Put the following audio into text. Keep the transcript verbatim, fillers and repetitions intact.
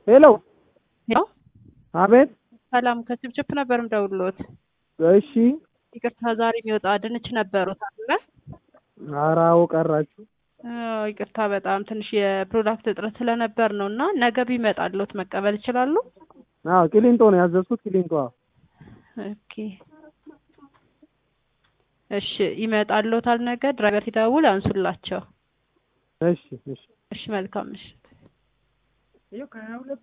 ሄሎ ሄሎ አቤት። ሰላም ከችፕችፕ ነበር የምደውልዎት። እሺ ይቅርታ ዛሬ የሚወጣ ድንች ነበሩት አይደለ? ኧረ አዎ ቀራችሁ። አዎ ይቅርታ በጣም ትንሽ የፕሮዳክት እጥረት ስለነበር ነው እና ነገ ቢመጣልዎት መቀበል ይችላሉ? አዎ ቂሊንጦ ነው ያዘዝኩት ቂሊንጦ። ኦኬ እሺ ይመጣልዎታል ነገ። ድራይቨር ሲደውል አንሱላቸው። እሺ እሺ እሺ መልካም ምሽት።